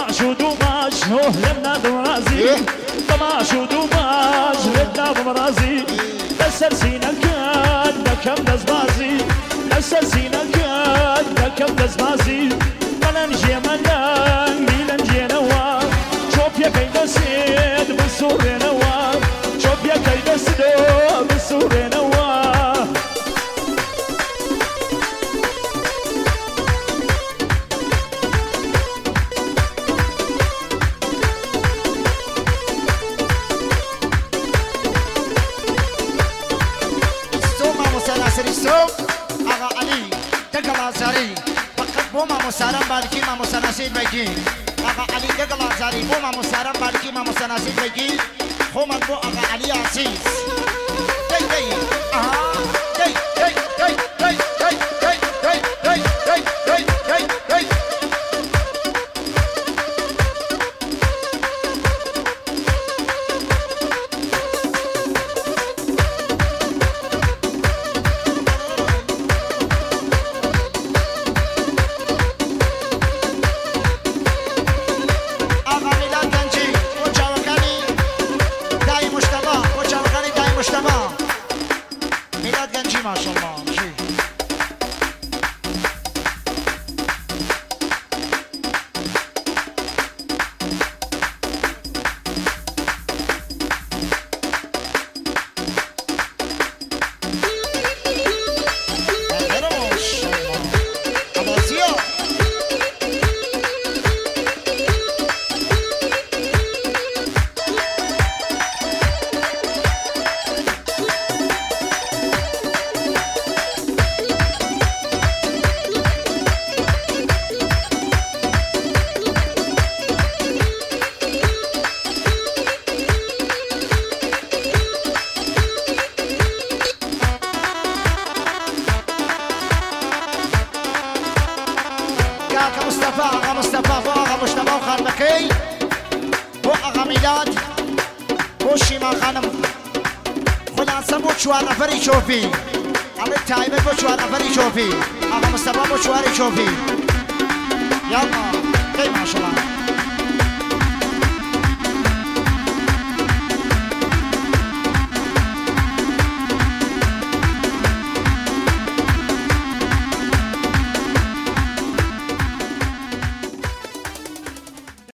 تماشود و ماش لنا درازي تماشود و ماش لنا درازي لسر سينا كان كم دزبازي لسر سينا كان كم دزبازي ملنجي ملان ميلنجي نوا شوف يا كيد سيد بالسور نوا شوف يا كيد سيد بالسور نوا آقا علی دقل آزاری فقط بوما مسارم بالکی ما مسناسید بگی آقا علی دقل آزاری بوما مسارم بالکی ما مسناسید بگی خومن بو آقا علی عزیز دی دی آها دی دی دی دی دی دی دی دی دی دی دی دی ما شاء الله آقا مصطفى بو آقا مجتبى و خانمکی بو آقا میلاد بو شیما خانم خلاصه بو 4 نفری چوپی علی تایبه بو 4 نفری چوپی آقا مصطفى بو 4 چوپی یالا خیلی ماشاءالله